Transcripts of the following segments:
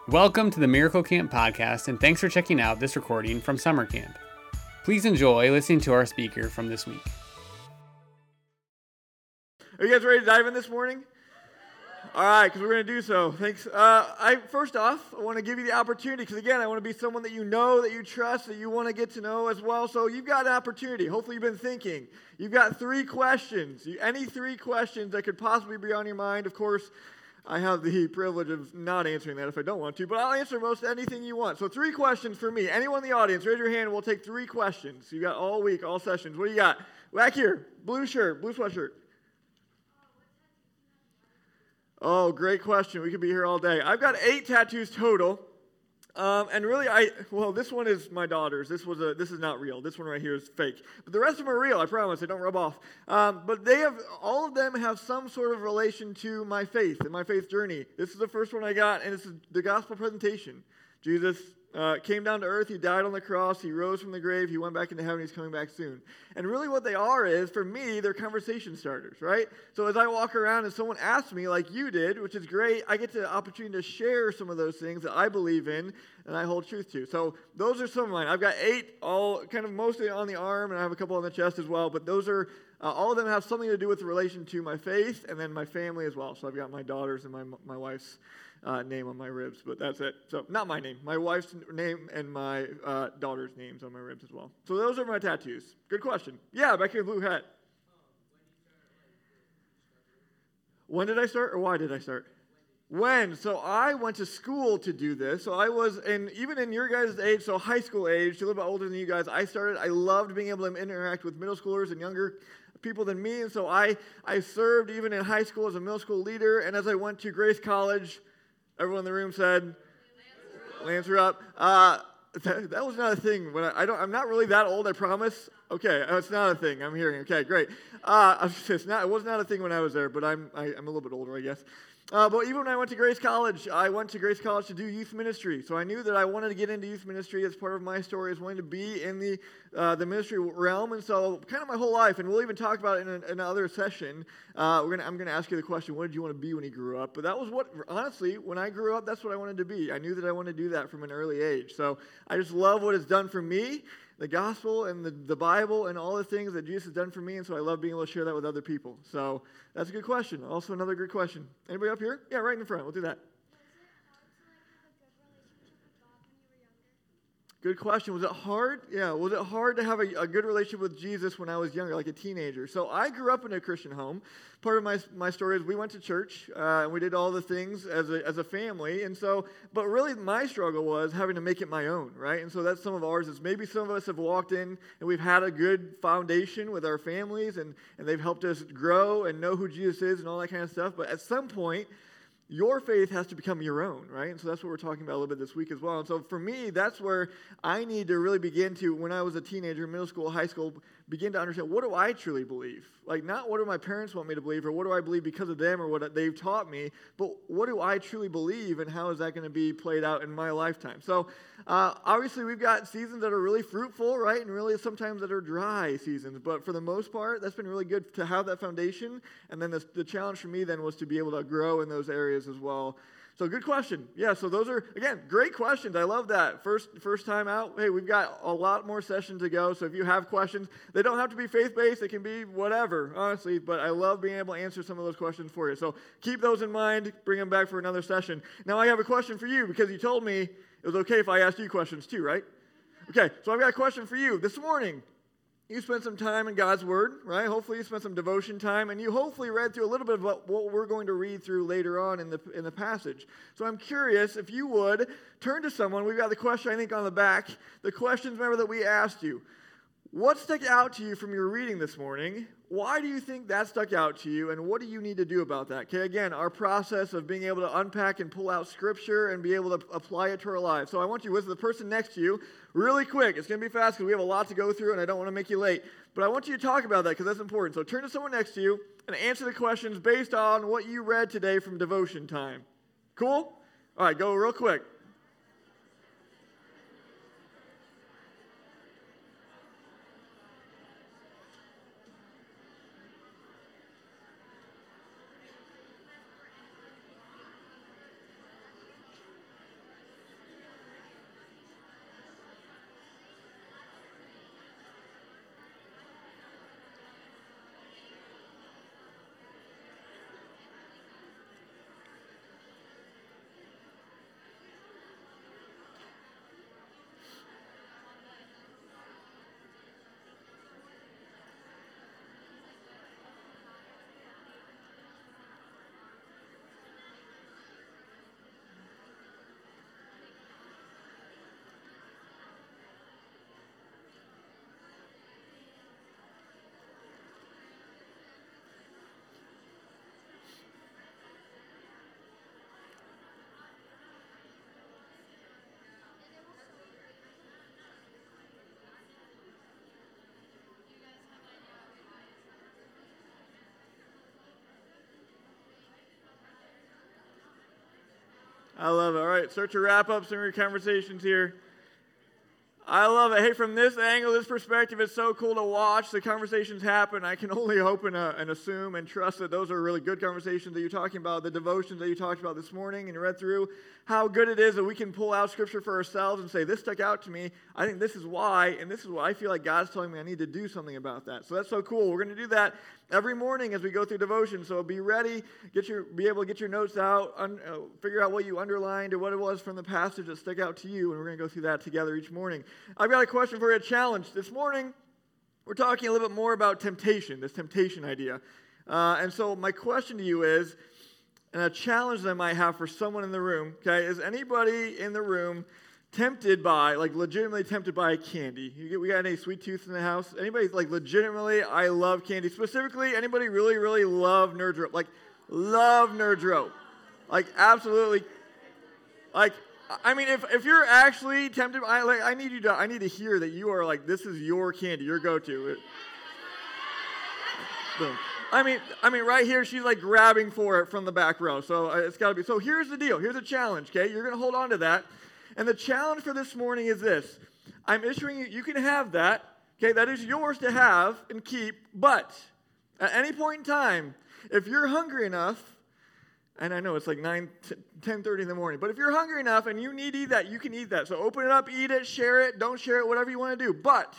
Welcome to the Miracle Camp podcast, and thanks for checking out this recording from summer camp. Please enjoy listening to our speaker from this week. Are you guys ready to dive in this morning? All right, because we're going to do so. Thanks. First off, I want to give you the opportunity, because again, I want to be someone that you know, that you trust, that you want to get to know as well. So you've got an opportunity. Hopefully you've been thinking. You've got 3 questions. Any 3 questions that could possibly be on your mind. Of course, I have the privilege of not answering that if I don't want to, but I'll answer most anything you want. So 3 questions for me. Anyone in the audience, raise your hand and we'll take 3 questions. You got all week, all sessions. What do you got? Back here, blue shirt, blue sweatshirt. Oh, great question. We could be here all day. I've got 8 tattoos total. And really, this one is my daughter's. This is not real. This one right here is fake. But the rest of them are real, I promise. They don't rub off. But all of them have some sort of relation to my faith and my faith journey. This is the first one I got, and this is the gospel presentation. Jesus came down to earth, he died on the cross, he rose from the grave, he went back into heaven, he's coming back soon. And really what they are is, for me, they're conversation starters, right? So as I walk around and someone asks me, like you did, which is great, I get the opportunity to share some of those things that I believe in and I hold truth to. So those are some of mine. I've got 8, all kind of mostly on the arm, and I have a couple on the chest as well, but those are, all of them have something to do with the relation to my faith and then my family as well. So I've got my daughters and my wife's name on my ribs, but that's it. So not my name, my wife's name and my daughter's names on my ribs as well. So those are my tattoos. Good question. Yeah, back here, blue hat. When did I start, or why did I start? When? So I went to school to do this. So I was, even in your guys' age, so high school age, a little bit older than you guys, I loved being able to interact with middle schoolers and younger people than me. And so I served even in high school as a middle school leader. And as I went to Grace College, everyone in the room said, Lancer up. That was not a thing. I'm not really that old, I promise. Okay, it's not a thing. I'm hearing. Okay, great. It was not a thing when I was there, but I'm a little bit older, I guess. But even when I went to Grace College to do youth ministry. So I knew that I wanted to get into youth ministry as part of my story, as wanting to be in the ministry realm. And so kind of my whole life, and we'll even talk about it in another session. I'm going to ask you the question, what did you want to be when you grew up? But that was honestly, when I grew up, that's what I wanted to be. I knew that I wanted to do that from an early age. So I just love what it's done for me, the gospel and the Bible and all the things that Jesus has done for me, and so I love being able to share that with other people. So that's a good question. Also another good question. Anybody up here? Yeah, right in the front. We'll do that. Good question. Was it hard? Yeah. Was it hard to have a good relationship with Jesus when I was younger, like a teenager? So I grew up in a Christian home. Part of my story is we went to church and we did all the things as a family. And so, but really my struggle was having to make it my own, right? And so that's some of ours. Is maybe some of us have walked in and we've had a good foundation with our families and they've helped us grow and know who Jesus is and all that kind of stuff. But at some point, your faith has to become your own, right? And so that's what we're talking about a little bit this week as well. And so for me, that's where I need to really begin to, when I was a teenager, middle school, high school, begin to understand, what do I truly believe? Like, not what do my parents want me to believe, or what do I believe because of them, or what they've taught me, but what do I truly believe, and how is that going to be played out in my lifetime? So obviously we've got seasons that are really fruitful, right, and really sometimes that are dry seasons, but for the most part, that's been really good to have that foundation, and then the challenge for me then was to be able to grow in those areas as well. So good question. Yeah, so those are, again, great questions. I love that. First time out, hey, we've got a lot more sessions to go, so if you have questions, they don't have to be faith-based. They can be whatever, honestly, but I love being able to answer some of those questions for you. So keep those in mind. Bring them back for another session. Now I have a question for you, because you told me it was okay if I asked you questions too, right? Okay, so I've got a question for you. This morning, you spent some time in God's Word, right? Hopefully you spent some devotion time, and you hopefully read through a little bit of what we're going to read through later on in the passage. So I'm curious, if you would, turn to someone. We've got the question, I think, on the back. The questions, remember, that we asked you. What stuck out to you from your reading this morning? Why do you think that stuck out to you, and what do you need to do about that? Okay, again, our process of being able to unpack and pull out Scripture and be able to apply it to our lives. So I want you, with the person next to you, really quick. It's going to be fast because we have a lot to go through, and I don't want to make you late. But I want you to talk about that because that's important. So turn to someone next to you and answer the questions based on what you read today from devotion time. Cool? All right, go real quick. I love it. All right, start to wrap up some of your conversations here. I love it. Hey, from this angle, this perspective, it's so cool to watch the conversations happen. I can only hope and assume and trust that those are really good conversations that you're talking about, the devotions that you talked about this morning and you read through, how good it is that we can pull out Scripture for ourselves and say, this stuck out to me. I think this is why, and this is why I feel like God's telling me I need to do something about that. So that's so cool. We're going to do that every morning as we go through devotion. So be ready, be able to get your notes out, figure out what you underlined or what it was from the passage that stuck out to you, and we're going to go through that together each morning. I've got a question for you, a challenge. This morning, we're talking a little bit more about temptation, this temptation idea. And so my question to you is, and a challenge that I might have for someone in the room, okay, is anybody in the room tempted by, like legitimately tempted by candy? We got any sweet tooth in the house? Anybody like legitimately, I love candy. Specifically, anybody really, really love Nerds Rope? Like, love Nerds Rope. Like, absolutely. Like, I mean, if you're actually tempted, I need to hear that you are like, this is your candy, your go-to. Boom. I mean, right here, she's like grabbing for it from the back row. So it's got to be. So here's the deal. Here's a challenge, okay? You're going to hold on to that. And the challenge for this morning is this. I'm issuing you can have that, okay? That is yours to have and keep. But at any point in time, if you're hungry enough, and I know it's like 10:30 in the morning, but if you're hungry enough and you need to eat that, you can eat that. So open it up, eat it, share it, don't share it, whatever you want to do. But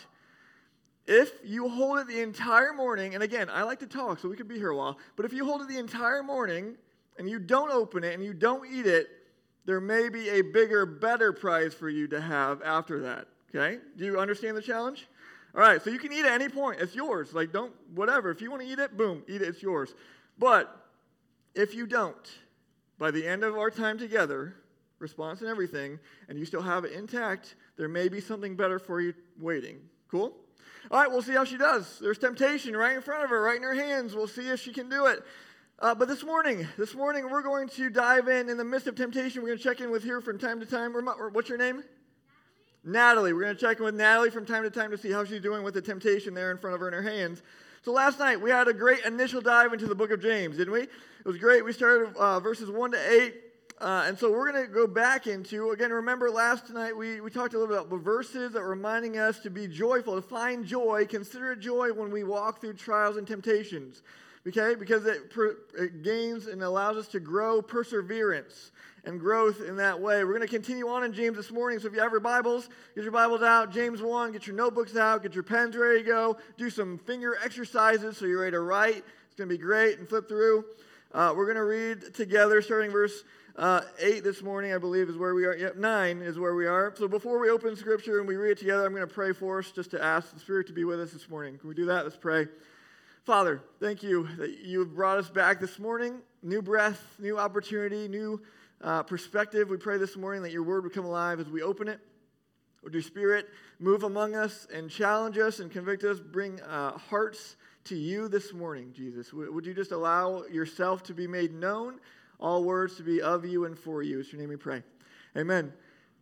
if you hold it the entire morning, and again, I like to talk, so we could be here a while, but if you hold it the entire morning and you don't open it and you don't eat it, there may be a bigger, better prize for you to have after that, okay? Do you understand the challenge? All right, so you can eat at any point. It's yours. Like, whatever. If you want to eat it, boom, eat it. It's yours. But if you don't, by the end of our time together, response and everything, and you still have it intact, there may be something better for you waiting. Cool? All right, we'll see how she does. There's temptation right in front of her, right in her hands. We'll see if she can do it. But this morning, we're going to dive in the midst of temptation. We're going to check in with her from time to time. What's your name? Natalie. We're going to check in with Natalie from time to time to see how she's doing with the temptation there in front of her in her hands. So last night, we had a great initial dive into the book of James, didn't we? It was great. We started verses 1 to 8. And so we're going to go back into, again, remember last night we talked a little bit about the verses that were reminding us to be joyful, to find joy, consider it joy when we walk through trials and temptations, okay? Because it gains and allows us to grow perseverance and growth in that way. We're going to continue on in James this morning, so if you have your Bibles, get your Bibles out, James 1, get your notebooks out, get your pens ready to go, do some finger exercises so you're ready to write. It's going to be great, and flip through. We're going to read together, starting verse 8 this morning, I believe, is where we are. Yep, 9 is where we are. So before we open Scripture and we read it together, I'm going to pray for us just to ask the Spirit to be with us this morning. Can we do that? Let's pray. Father, thank you that you have brought us back this morning. New breath, new opportunity, new perspective. We pray this morning that your word would come alive as we open it. Would your Spirit move among us and challenge us and convict us, bring hearts to you this morning, Jesus. Would you just allow yourself to be made known, all words to be of you and for you. It's your name we pray. Amen.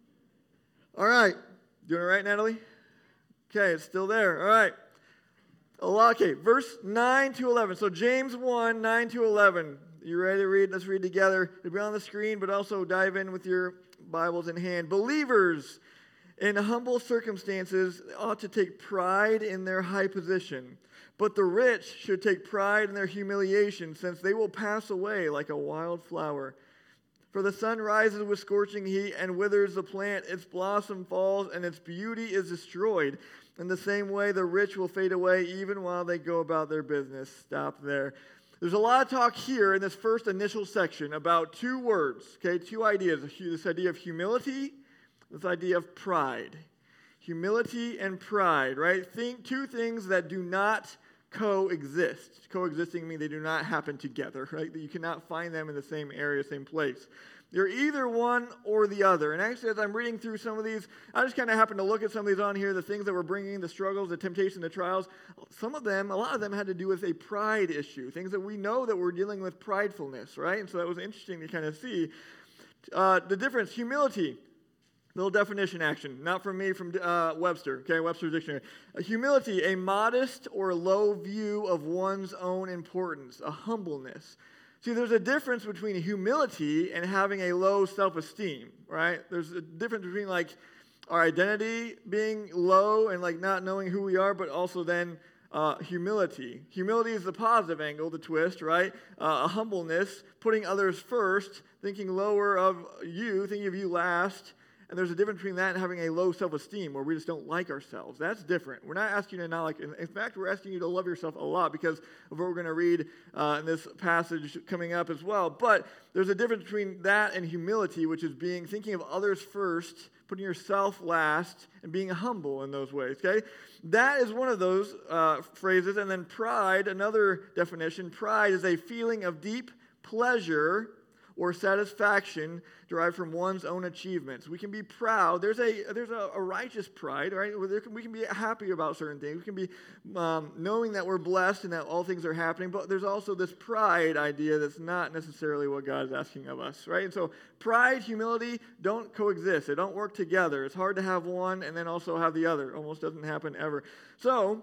All right. Doing it right, Natalie? Okay, it's still there. All right. Okay, verse 9 to 11. So James 1, 9 to 11. You ready to read? Let's read together. It'll be on the screen, but also dive in with your Bibles in hand. Believers in humble circumstances ought to take pride in their high position. But the rich should take pride in their humiliation, since they will pass away like a wild flower. For the sun rises with scorching heat and withers the plant, its blossom falls, and its beauty is destroyed. In the same way, the rich will fade away even while they go about their business. Stop there. There's a lot of talk here in this first initial section about two words, okay, two ideas. This idea of humility, this idea of pride. Humility and pride, right? Two things that do not coexist. Coexisting means they do not happen together, right? That you cannot find them in the same area, same place. You're either one or the other. And actually, as I'm reading through some of these, I just kind of happened to look at some of these on here, the things that were bringing the struggles, the temptation, the trials. A lot of them had to do with a pride issue, things that we know that we're dealing with pridefulness, right? And so that was interesting to kind of see. The difference, humility. Little definition action, not from me, from Webster, okay, Webster's Dictionary. Humility, a modest or low view of one's own importance, a humbleness. See, there's a difference between humility and having a low self-esteem, right? There's a difference between like our identity being low and like not knowing who we are, but also then humility. Humility is the positive angle, the twist, right? A humbleness, putting others first, thinking lower of you, thinking of you last. And there's a difference between that and having a low self-esteem where we just don't like ourselves. That's different. We're not asking you to not like, in fact, we're asking you to love yourself a lot because of what we're going to read in this passage coming up as well. But there's a difference between that and humility, which is thinking of others first, putting yourself last, and being humble in those ways, okay? That is one of those phrases. And then pride, another definition. Pride is a feeling of deep pleasure or satisfaction derived from one's own achievements. We can be proud. There's a righteous pride, right? We can be happy about certain things. We can be knowing that we're blessed and that all things are happening. But there's also this pride idea that's not necessarily what God is asking of us, right? And so pride, humility don't coexist. They don't work together. It's hard to have one and then also have the other. Almost doesn't happen ever. So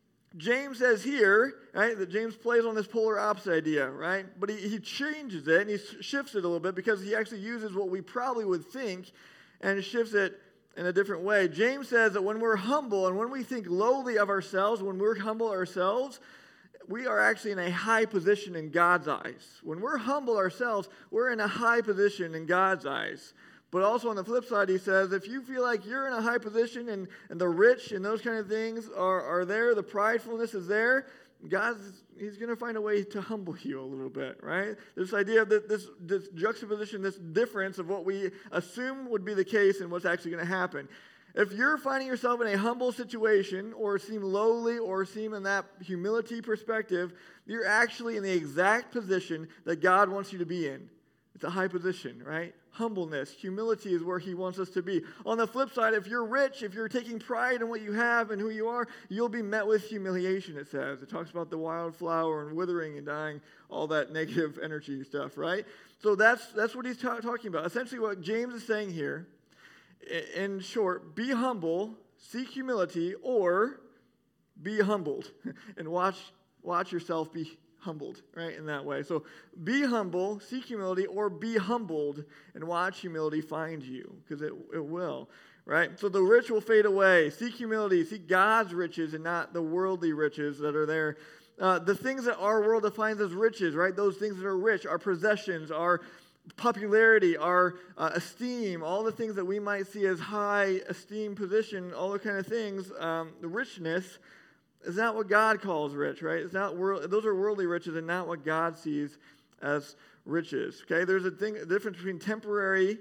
James says here, right, that James plays on this polar opposite idea, right? But he changes it and he shifts it a little bit because he actually uses what we probably would think and shifts it in a different way. James says that when we're humble and when we think lowly of ourselves, when we're humble ourselves, we are actually in a high position in God's eyes. When we're humble ourselves, we're in a high position in God's eyes. But also on the flip side, he says, if you feel like you're in a high position and the rich and those kind of things are there, the pridefulness is there, he's going to find a way to humble you a little bit, right? This idea of this juxtaposition, this difference of what we assume would be the case and what's actually going to happen. If you're finding yourself in a humble situation or seem lowly or seem in that humility perspective, you're actually in the exact position that God wants you to be in. It's a high position, right? Humbleness, humility is where he wants us to be. On the flip side, if you're rich, if you're taking pride in what you have and who you are, you'll be met with humiliation, it says. It talks about the wildflower and withering and dying, all that negative energy stuff, right? So that's what he's talking about. Essentially what James is saying here, in short, be humble, seek humility, or be humbled and watch yourself be humbled, right, in that way. So be humble, seek humility, or be humbled and watch humility find you, because it will, right? So the rich will fade away. Seek humility, seek God's riches and not the worldly riches that are there. The things that our world defines as riches, right, those things that are rich, our possessions, our popularity, our esteem, all the things that we might see as high esteem position, all the kind of things, the richness, is not what God calls rich, right? It's not those are worldly riches and not what God sees as riches. Okay, there's a difference between temporary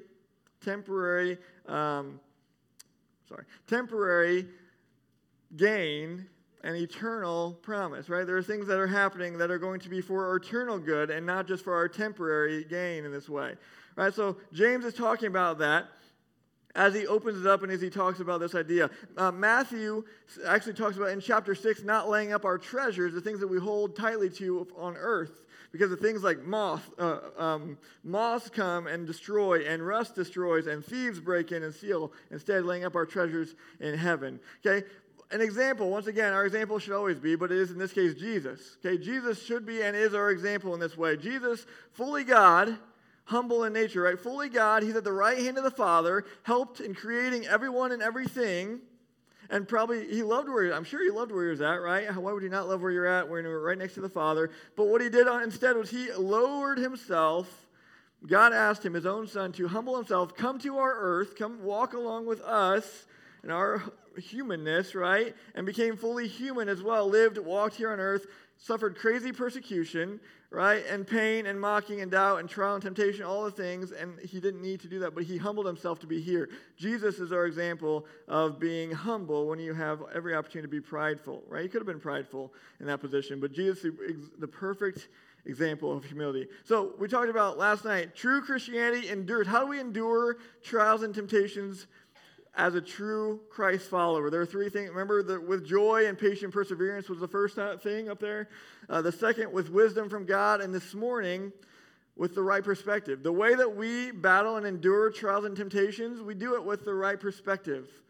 gain and eternal promise, right? There are things that are happening that are going to be for our eternal good and not just for our temporary gain in this way, right? So James is talking about that as he opens it up and as he talks about this idea. Matthew actually talks about in chapter 6 not laying up our treasures, the things that we hold tightly to on earth, because of things like moths come and destroy, and rust destroys, and thieves break in and steal, instead laying up our treasures in heaven. Okay? An example, once again, our example should always be, but it is in this case Jesus. Okay? Jesus should be and is our example in this way. Jesus, fully God, humble in nature, right? Fully God, he's at the right hand of the Father, helped in creating everyone and everything, and probably he loved where I'm sure he loved where he was at, right? Why would he not love where you're at when you're right next to the Father? But what he did instead was he lowered himself. God asked him, his own son, to humble himself, come to our earth, come walk along with us in our humanness, right? And became fully human as well, walked here on earth, suffered crazy persecution, right? And pain and mocking and doubt and trial and temptation, all the things. And he didn't need to do that, but he humbled himself to be here. Jesus is our example of being humble when you have every opportunity to be prideful, right? He could have been prideful in that position, but Jesus is the perfect example of humility. So we talked about last night, true Christianity endures. How do we endure trials and temptations as a true Christ follower? There are three things. Remember that with joy and patient perseverance was the first thing up there. The second, with wisdom from God. And this morning, with the right perspective. The way that we battle and endure trials and temptations, we do it with the right perspective.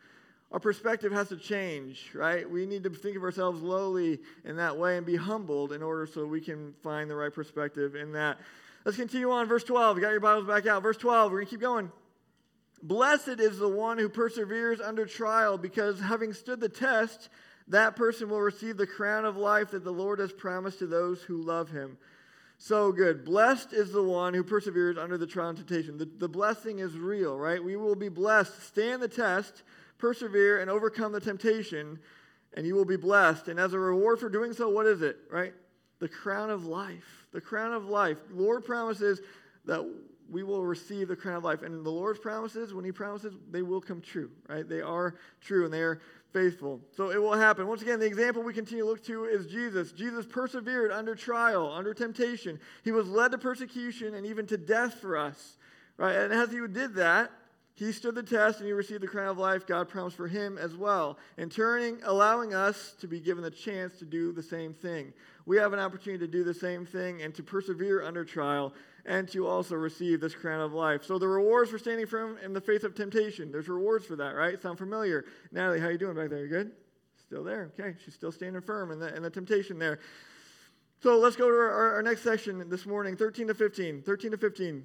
our perspective has to change, right? We need to think of ourselves lowly in that way and be humbled in order so we can find the right perspective in that. Let's continue on. Verse 12. You got your Bibles back out. Verse 12. We're going to keep going. Blessed is the one who perseveres under trial, because having stood the test, that person will receive the crown of life that the Lord has promised to those who love him. So good. Blessed is the one who perseveres under the trial and temptation. The blessing is real, right? We will be blessed. Stand the test, persevere, and overcome the temptation, and you will be blessed. And as a reward for doing so, what is it, right? The crown of life. The crown of life. The Lord promises that we will receive the crown of life. And the Lord's promises, when he promises, they will come true, right? They are true and they are faithful. So it will happen. Once again, the example we continue to look to is Jesus. Jesus persevered under trial, under temptation. He was led to persecution and even to death for us, right? And as he did that, he stood the test and he received the crown of life God promised for him as well. In turning, allowing us to be given the chance to do the same thing. We have an opportunity to do the same thing and to persevere under trial and to also receive this crown of life. So the rewards for standing firm in the face of temptation. There's rewards for that, right? Sound familiar? Natalie, how you doing back there? You good? Still there? Okay. She's still standing firm in the temptation there. So let's go to our next section this morning, 13 to 15. 13 to 15.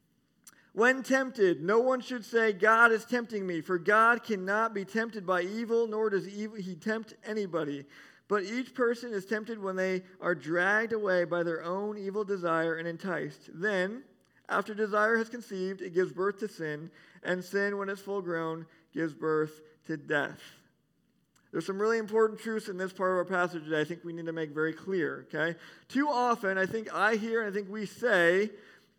When tempted, no one should say, God is tempting me, for God cannot be tempted by evil, nor does he tempt anybody. But each person is tempted when they are dragged away by their own evil desire and enticed. Then, after desire has conceived, it gives birth to sin, and sin, when it's full grown, gives birth to death. There's some really important truths in this part of our passage that I think we need to make very clear, okay? Too often, I think I hear and I think we say,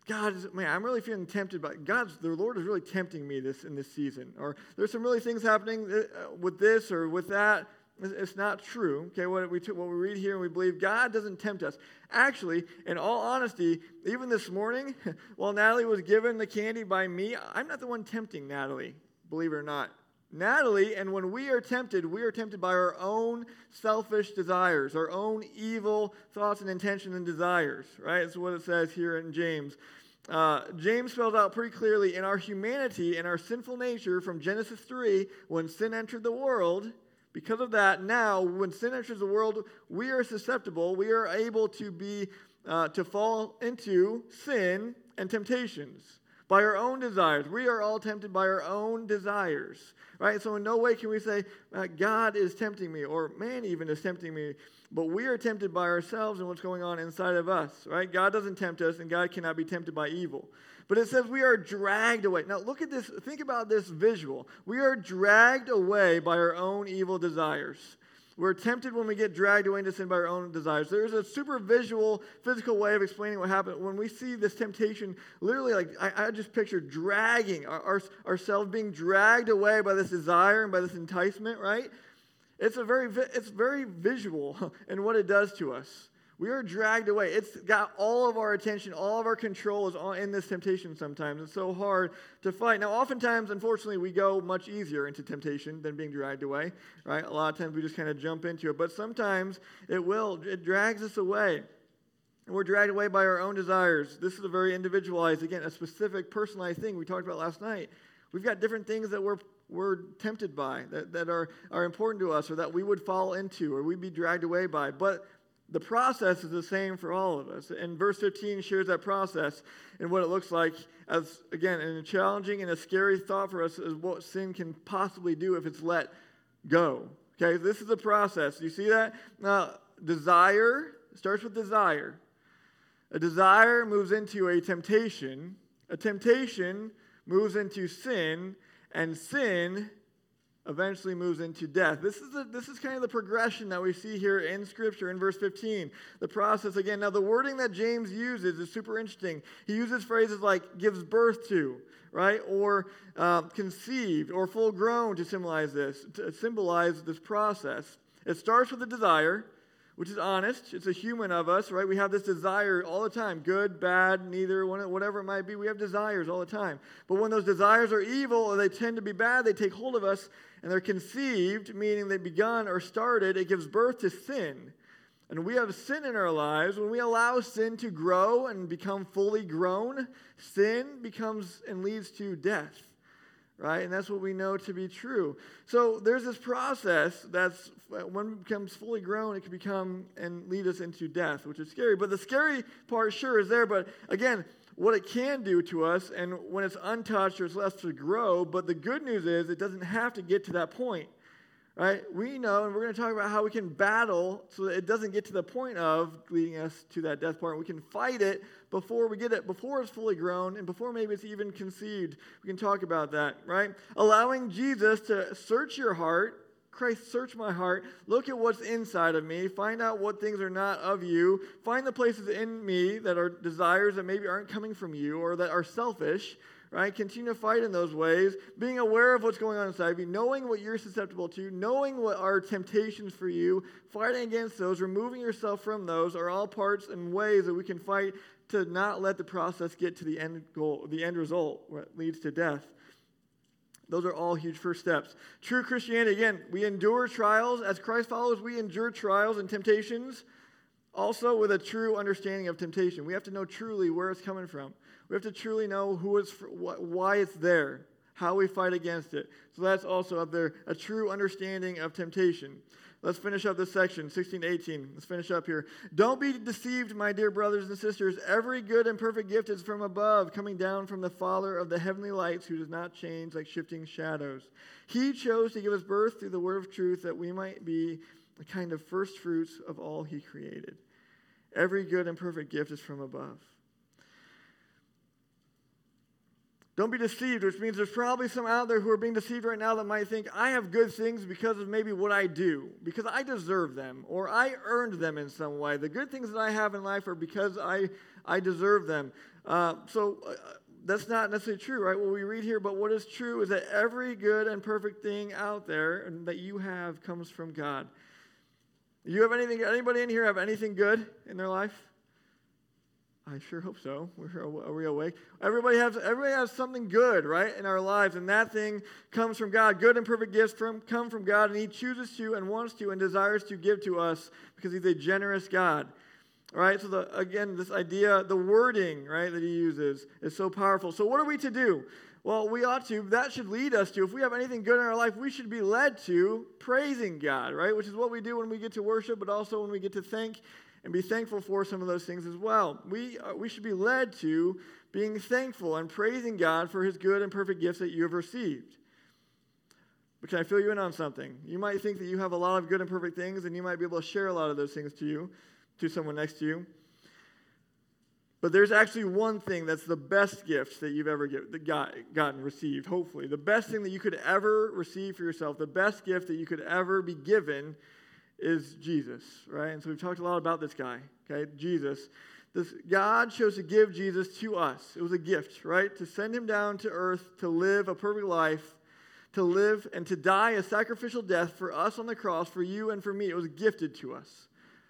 I'm really feeling tempted by the Lord is really tempting me in this season. Or there's some really things happening with this or with that. It's not true. Okay, what we read here and we believe God doesn't tempt us. Actually, in all honesty, even this morning, while Natalie was given the candy by me, I'm not the one tempting Natalie, believe it or not. Natalie, and when we are tempted by our own selfish desires, our own evil thoughts and intentions and desires, right? That's what it says here in James. James spells out pretty clearly in our humanity and our sinful nature from Genesis 3, when sin entered the world. Because of that, now, when sin enters the world, we are susceptible. We are able to fall into sin and temptations by our own desires. We are all tempted by our own desires, right? So in no way can we say, God is tempting me, or man even is tempting me. But we are tempted by ourselves and what's going on inside of us, right? God doesn't tempt us, and God cannot be tempted by evil. But it says we are dragged away. Now look at this. Think about this visual. We are dragged away by our own evil desires. We're tempted when we get dragged away into sin by our own desires. There's a super visual, physical way of explaining what happened. When we see this temptation, literally, like I just picture dragging ourselves being dragged away by this desire and by this enticement, right? It's very visual in what it does to us. We are dragged away. It's got all of our attention, all of our control is in this temptation sometimes. It's so hard to fight. Now, oftentimes, unfortunately, we go much easier into temptation than being dragged away, right? A lot of times we just kind of jump into it. But sometimes it drags us away. And we're dragged away by our own desires. This is a very individualized, again, a specific, personalized thing we talked about last night. We've got different things that we're tempted by, that are important to us, or that we would fall into, or we'd be dragged away by. But the process is the same for all of us. And verse 15 shares that process and what it looks like as, again, a challenging and a scary thought for us is what sin can possibly do if it's let go. Okay, this is the process. You see that? Desire starts with desire. A desire moves into a temptation. A temptation moves into sin. And sin eventually moves into death. This is kind of the progression that we see here in Scripture in verse 15. The process again. Now, the wording that James uses is super interesting. He uses phrases like gives birth to, right? Or conceived, or full grown to symbolize this process. It starts with a desire, which is honest. It's a human of us, right? We have this desire all the time. Good, bad, neither, whatever it might be. We have desires all the time. But when those desires are evil or they tend to be bad, they take hold of us and they're conceived, meaning they've begun or started. It gives birth to sin. And we have sin in our lives. When we allow sin to grow and become fully grown, sin becomes and leads to death. right? And that's what we know to be true. So there's this process that's, when it becomes fully grown, it can become and lead us into death, which is scary. But the scary part sure is there, but again, what it can do to us, and when it's untouched, there's less to grow, but the good news is it doesn't have to get to that point, right? We know, and we're going to talk about how we can battle so that it doesn't get to the point of leading us to that death part. We can fight it before we get it, before it's fully grown, and before maybe it's even conceived. We can talk about that, right? Allowing Jesus to search your heart. Christ, search my heart. Look at what's inside of me. Find out what things are not of you. Find the places in me that are desires that maybe aren't coming from you or that are selfish, right? Continue to fight in those ways. Being aware of what's going on inside of you, knowing what you're susceptible to, knowing what are temptations for you, fighting against those, removing yourself from those are all parts and ways that we can fight to not let the process get to the end goal, the end result, what leads to death. Those are all huge first steps. True Christianity, again, we endure trials. As Christ followers, we endure trials and temptations, also with a true understanding of temptation. We have to know truly where it's coming from. We have to truly know why it's there, how we fight against it. So that's also up there, a true understanding of temptation. Let's finish up this section, 16 to 18. Let's finish up here. Don't be deceived, my dear brothers and sisters. Every good and perfect gift is from above, coming down from the Father of the heavenly lights, who does not change like shifting shadows. He chose to give us birth through the word of truth, that we might be a kind of first fruits of all he created. Every good and perfect gift is from above. Don't be deceived, which means there's probably some out there who are being deceived right now that might think, I have good things because of maybe what I do, because I deserve them, or I earned them in some way. The good things that I have in life are because I deserve them. That's not necessarily true, right? What we read here, but what is true is that every good and perfect thing out there and that you have comes from God. You have anything? Anybody in here have anything good in their life? I sure hope so. Are we awake? Everybody has something good, right, in our lives, and that thing comes from God. Good and perfect gifts come from God, and he chooses to and wants to and desires to give to us because he's a generous God. All right, so this idea, the wording, right, that he uses is so powerful. So what are we to do? Well, that should lead us to, if we have anything good in our life, we should be led to praising God, right, which is what we do when we get to worship, but also when we get to thank and be thankful for some of those things as well. We should be led to being thankful and praising God for his good and perfect gifts that you have received. But can I fill you in on something? You might think that you have a lot of good and perfect things, and you might be able to share a lot of those things to someone next to you. But there's actually one thing that's the best gift that you've ever gotten, received, hopefully. The best thing that you could ever receive for yourself, the best gift that you could ever be given is Jesus, right? And so we've talked a lot about this guy, okay, Jesus. God chose to give Jesus to us. It was a gift, right? To send him down to earth to live a perfect life, to live and to die a sacrificial death for us on the cross, for you and for me. It was gifted to us.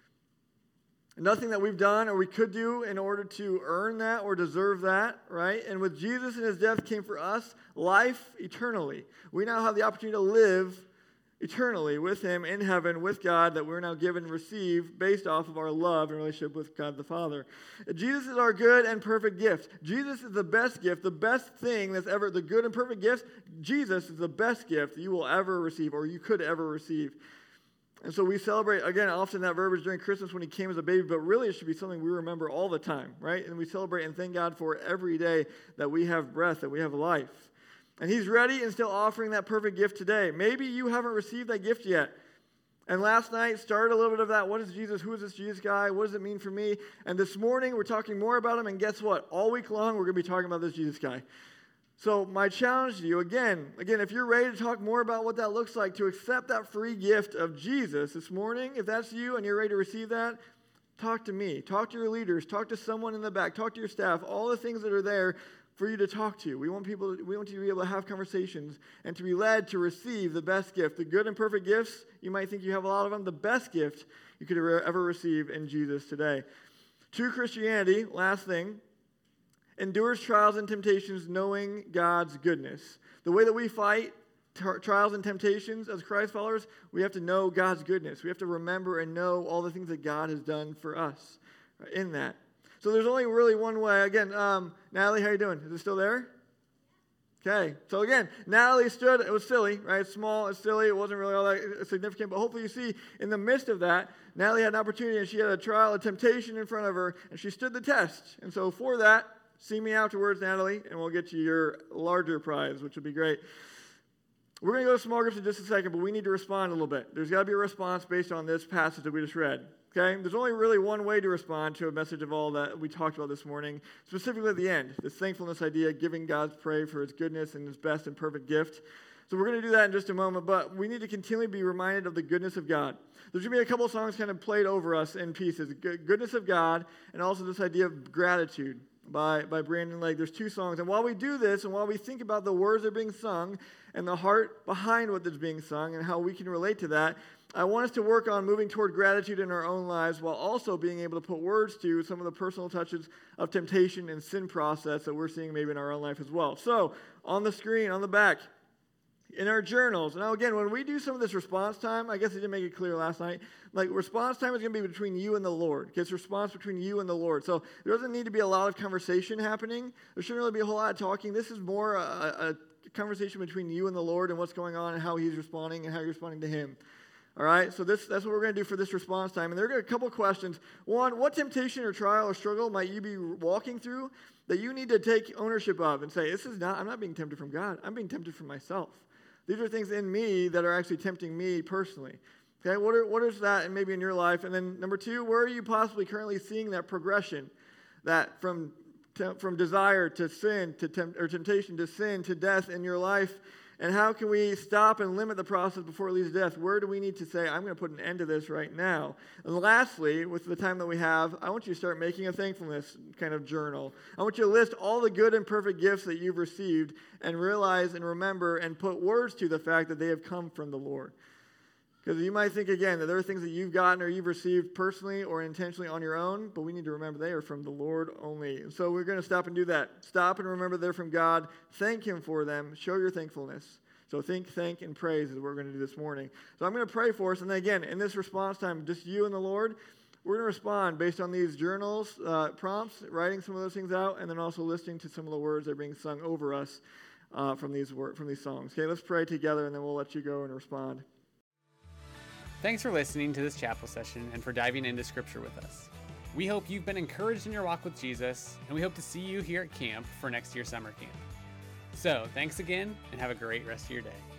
Nothing that we've done or we could do in order to earn that or deserve that, right? And with Jesus and his death came for us life eternally. We now have the opportunity to live eternally with him in heaven, with God, that we're now given and receive based off of our love and relationship with God the Father. Jesus is our good and perfect gift. Jesus is the best gift, the best thing that's ever, the good and perfect gift. Jesus is the best gift that you will ever receive or you could ever receive. And so we celebrate, again, often that verbiage during Christmas when he came as a baby, but really it should be something we remember all the time, right? And we celebrate and thank God for every day that we have breath, that we have life. And he's ready and still offering that perfect gift today. Maybe you haven't received that gift yet. And last night started a little bit of that. What is Jesus? Who is this Jesus guy? What does it mean for me? And this morning we're talking more about him. And guess what? All week long we're going to be talking about this Jesus guy. So my challenge to you, again, if you're ready to talk more about what that looks like, to accept that free gift of Jesus this morning, if that's you and you're ready to receive that, talk to me. Talk to your leaders. Talk to someone in the back. Talk to your staff. All the things that are there for you to talk to. We want you to be able to have conversations and to be led to receive the best gift. The good and perfect gifts, you might think you have a lot of them. The best gift you could ever receive in Jesus today. True Christianity, last thing, endures trials and temptations knowing God's goodness. The way that we fight trials and temptations as Christ followers, we have to know God's goodness. We have to remember and know all the things that God has done for us in that. So there's only really one way. Again, Natalie, how you doing? Is it still there? Okay, so again, Natalie stood. It was silly, right? It's small, it's silly. It wasn't really all that significant, but hopefully you see in the midst of that, Natalie had an opportunity and she had a trial, a temptation in front of her, and she stood the test. And so for that, see me afterwards, Natalie, and we'll get you your larger prize, which would be great. We're going to go to small groups in just a second, but we need to respond a little bit. There's got to be a response based on this passage that we just read. Okay? There's only really one way to respond to a message of all that we talked about this morning, specifically at the end, this thankfulness idea, giving God's praise for his goodness and his best and perfect gift. So we're going to do that in just a moment, but we need to continually be reminded of the goodness of God. There's going to be a couple of songs kind of played over us in pieces, goodness of God, and also this idea of gratitude by Brandon Legg. There's two songs, and while we do this, and while we think about the words that are being sung, and the heart behind what is being sung, and how we can relate to that, I want us to work on moving toward gratitude in our own lives while also being able to put words to some of the personal touches of temptation and sin process that we're seeing maybe in our own life as well. So, on the screen, on the back, in our journals. Now, again, when we do some of this response time, I guess I didn't make it clear last night, like response time is going to be between you and the Lord. Okay, it's response between you and the Lord. So there doesn't need to be a lot of conversation happening. There shouldn't really be a whole lot of talking. This is more a conversation between you and the Lord and what's going on and how he's responding and how you're responding to him. All right, so that's what we're going to do for this response time. And there are a couple questions. One, what temptation or trial or struggle might you be walking through that you need to take ownership of and say, I'm not being tempted from God. I'm being tempted from myself. These are things in me that are actually tempting me personally. Okay, what is that and maybe in your life? And then number two, where are you possibly currently seeing that progression, that from desire to sin to temptation to sin to death in your life? And how can we stop and limit the process before it leads to death? Where do we need to say, I'm going to put an end to this right now? And lastly, with the time that we have, I want you to start making a thankfulness kind of journal. I want you to list all the good and perfect gifts that you've received and realize and remember and put words to the fact that they have come from the Lord. Because you might think, again, that there are things that you've gotten or you've received personally or intentionally on your own, but we need to remember they are from the Lord only. And so we're going to stop and do that. Stop and remember they're from God. Thank him for them. Show your thankfulness. So think, thank, and praise is what we're going to do this morning. So I'm going to pray for us. And then again, in this response time, just you and the Lord, we're going to respond based on these journals, prompts, writing some of those things out, and then also listening to some of the words that are being sung over us from these songs. Okay, let's pray together, and then we'll let you go and respond. Thanks for listening to this chapel session and for diving into Scripture with us. We hope you've been encouraged in your walk with Jesus, and we hope to see you here at camp for next year's summer camp. So, thanks again, and have a great rest of your day.